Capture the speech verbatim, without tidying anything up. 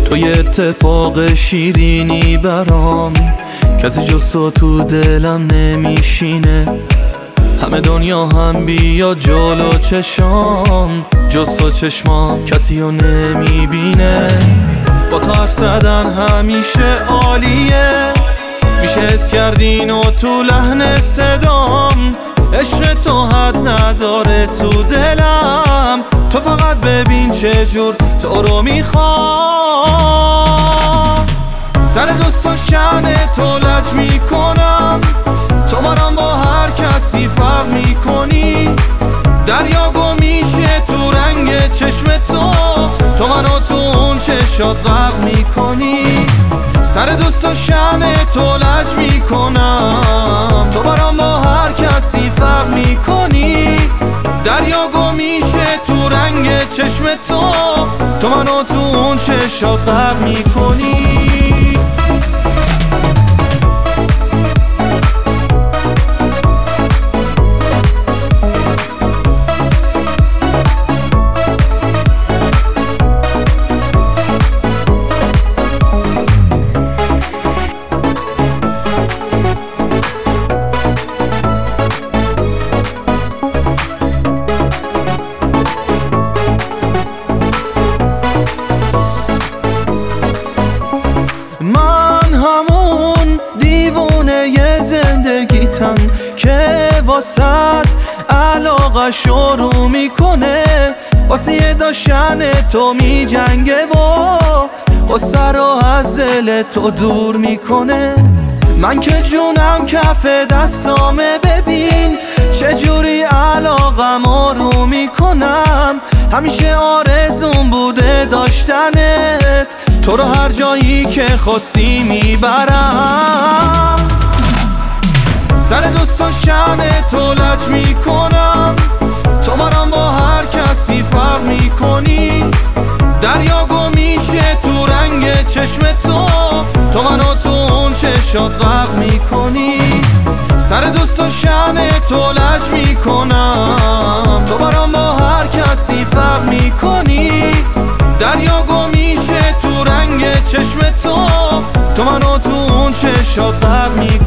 تو یه اتفاق شیرینی برام، کسی جز تو تو دلم نمیشینه. همه دنیا هم بیا جلو چشام، جز تو چشمام کسی رو نمیبینه. با تو حرف زدن همیشه عالیه، میشه حس کردین و تو لحن صدام. عشق تو حد نداره تو دلم، تو فقط ببین چجور تو رو میخوام. سر دوست و شأن تو لج میکنم، تو برام با هر کسی فرق میکنی. دریا گم میشه تو رنگ چشم تو، تو منو تو اون چشات غرق میکنی. سر دوست و شأن تو لج میکنم، تو برام با هر کسی فرق میکنی. دریا گم میشه تو رنگ چشم تو، تو منو تو اون چشات غرق میکنی. من همون دیوونه ی زندگیتم که واسط علاقه شروع میکنه، واسه داشتن تو میجنگه و قصه رو از دل تو دور میکنه. من که جونم کف دستامه، ببین چجوری علاقم رو میکنم. همیشه آرزون بوده داشتنت، تو رو هر جایی که خواستی میبرم. سر دوست و شأن تو لج میکنم، تو برام با هر کسی فرق میکنی. دریا گم میشه تو رنگ چشم تو، تو منو تو اون چشات غرق میکنی. سر دوست و شأن تو لج میکنم، تو برام با هر کسی فرق میکنی. دریا گم میشه تو رنگ چشم تو، تو منو تو اون چشات غرق میکنی.